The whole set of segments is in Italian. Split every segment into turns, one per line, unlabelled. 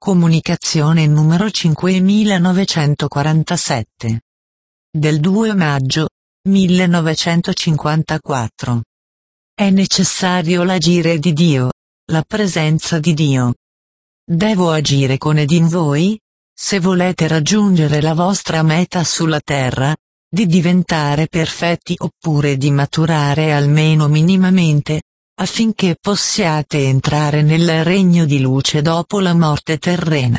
Comunicazione numero 5947. Del 2 maggio 1954. È necessario l'agire di Dio, la presenza di Dio. Devo agire con ed in voi, se volete raggiungere la vostra meta sulla terra, di diventare perfetti oppure di maturare almeno minimamente, affinché possiate entrare nel regno di luce dopo la morte terrena.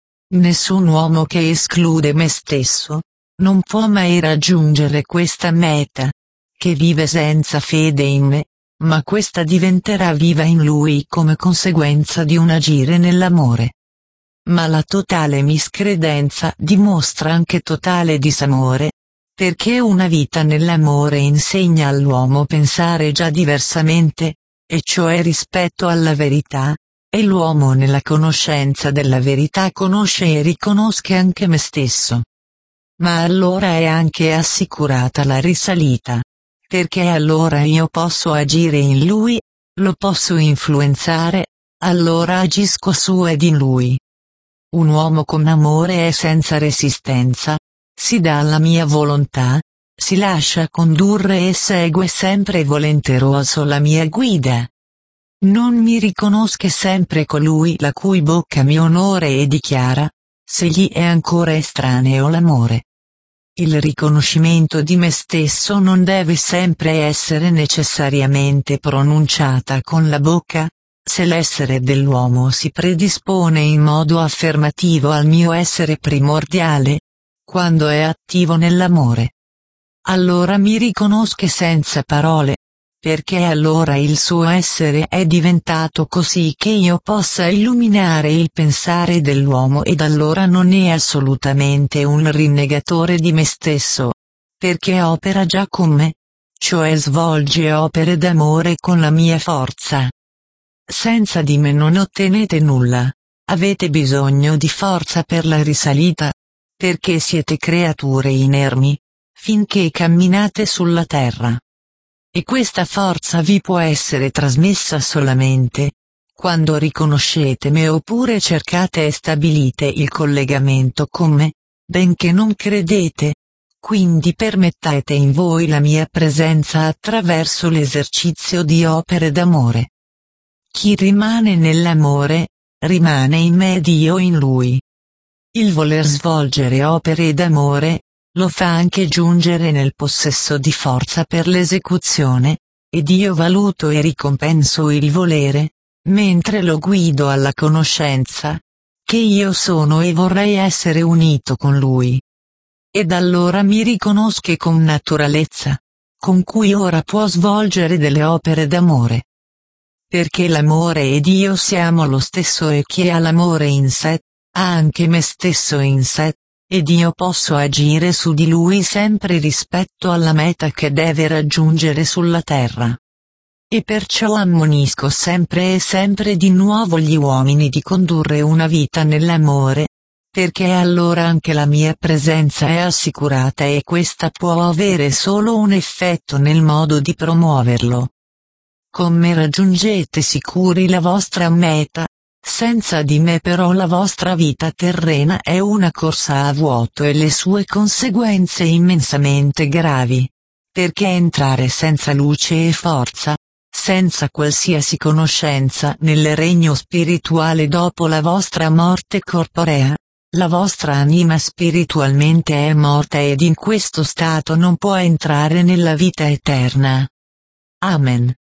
Nessun uomo che esclude me stesso, non può mai raggiungere questa meta, che vive senza fede in me, ma questa diventerà viva in lui come conseguenza di un agire nell'amore. Ma la totale miscredenza dimostra anche totale disamore, perché una vita nell'amore insegna all'uomo pensare già diversamente, e cioè rispetto alla verità, e l'uomo nella conoscenza della verità conosce e riconosce anche me stesso. Ma allora è anche assicurata la risalita, perché allora io posso agire in lui, lo posso influenzare, allora agisco su ed in lui. Un uomo con amore è senza resistenza, si dà alla mia volontà, si lascia condurre e segue sempre volenteroso la mia guida. Non mi riconosce sempre colui la cui bocca mi onora e dichiara, se gli è ancora estraneo l'amore. Il riconoscimento di me stesso non deve sempre essere necessariamente pronunciata con la bocca, se l'essere dell'uomo si predispone in modo affermativo al mio essere primordiale, quando è attivo nell'amore. Allora mi riconosce senza parole, perché allora il suo essere è diventato così che io possa illuminare il pensare dell'uomo ed allora non è assolutamente un rinnegatore di me stesso, perché opera già con me, cioè svolge opere d'amore con la mia forza. Senza di me non ottenete nulla, avete bisogno di forza per la risalita, perché siete creature inermi, finché camminate sulla terra. E questa forza vi può essere trasmessa solamente quando riconoscete me oppure cercate e stabilite il collegamento con me, benché non credete, quindi permettete in voi la mia presenza attraverso l'esercizio di opere d'amore. Chi rimane nell'amore, rimane in me ed io in lui. Il voler svolgere opere d'amore, lo fa anche giungere nel possesso di forza per l'esecuzione, ed io valuto e ricompenso il volere, mentre lo guido alla conoscenza, che io sono e vorrei essere unito con lui. Ed allora mi riconosco con naturalezza, con cui ora può svolgere delle opere d'amore. Perché l'amore ed io siamo lo stesso e chi ha l'amore in sé, ha anche me stesso in sé, ed io posso agire su di lui sempre rispetto alla meta che deve raggiungere sulla terra. E perciò ammonisco sempre e sempre di nuovo gli uomini di condurre una vita nell'amore, perché allora anche la mia presenza è assicurata e questa può avere solo un effetto nel modo di promuoverlo. Come raggiungete sicuri la vostra meta? Senza di me però la vostra vita terrena è una corsa a vuoto e le sue conseguenze immensamente gravi. Perché entrare senza luce e forza, senza qualsiasi conoscenza nel regno spirituale dopo la vostra morte corporea, la vostra anima spiritualmente è morta ed in questo stato non può entrare nella vita eterna. Amen.